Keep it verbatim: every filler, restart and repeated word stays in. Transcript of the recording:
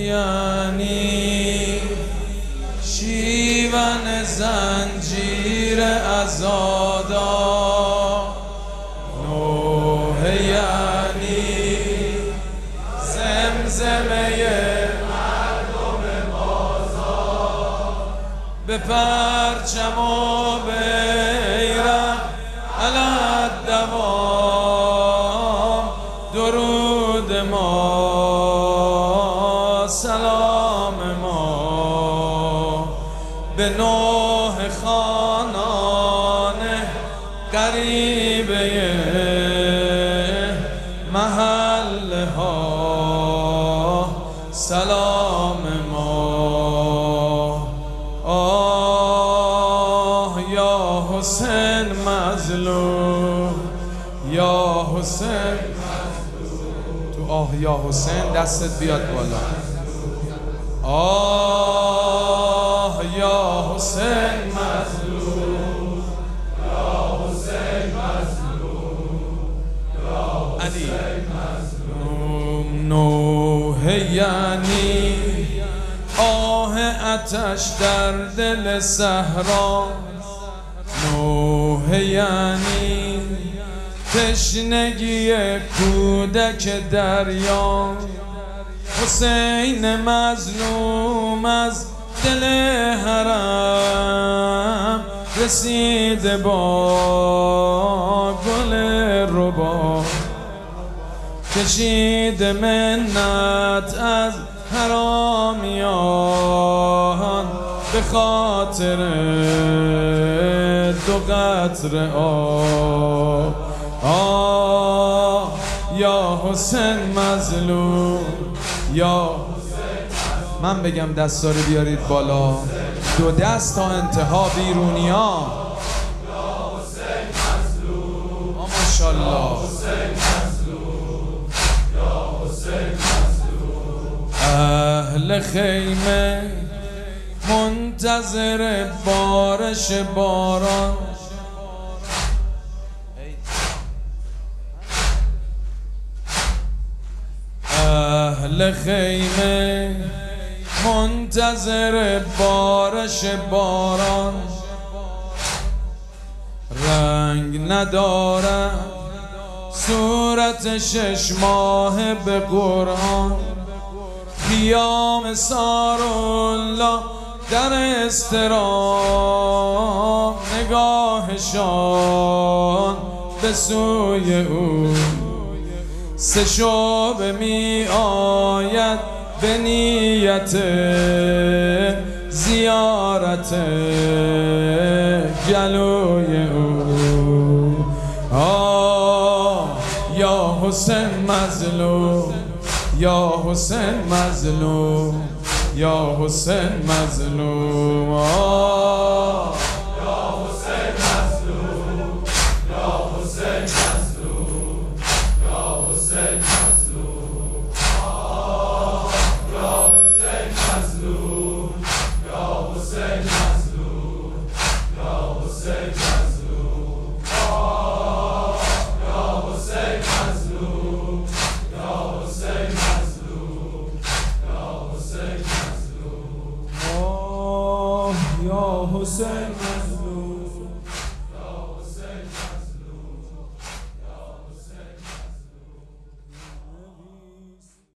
یعنی شیون زنجیر عزادا، نوح یعنی زمزمه مردم بازار، به پرچم و بیرق علی الدوام درود ما، سلام ما به نوح خانان غریبه محله ها، سلام ما. آه یا حسین مظلوم، یا حسین تو آه یا حسین دستت بیاد بالا. آه یا حسین مظلوم، یا حسین مظلوم، یا حسین مظلوم. نوح یعنی آه آتش در دل صحرا، نوح یعنی تشنگی کودک دریا، حسین مظلوم از دل حرم رسید با گل ربا، کشید منت از حرامیان به خاطر دو قطره آب. آه یا حسین مظلوم، یا من بگم دستا رو بیارید بالا، دو دست تا انتها بیرونیا. ماشاءالله. اهل خیمه منتظر بارش باران، اهل خیمه منتظر بارش باران، رنگ ندارد صورت شش ماه به قرآن، قیام سارالله در اضطراب، نگاهشان به سوی او سه شعبه می آید به نیت زیارت جلوی او. آه یا حسین مظلوم، یا حسین مظلوم، یا حسین مظلوم. آه یا حسین مظلوم، یا حسین مظلوم، یا حسین مظلوم. آه یا حسین مظلوم، یا حسین مظلوم، یا حسین مظلوم. آه یا حسین مظلوم، یا حسین مظلوم، یا حسین مظلوم. آه یا حسین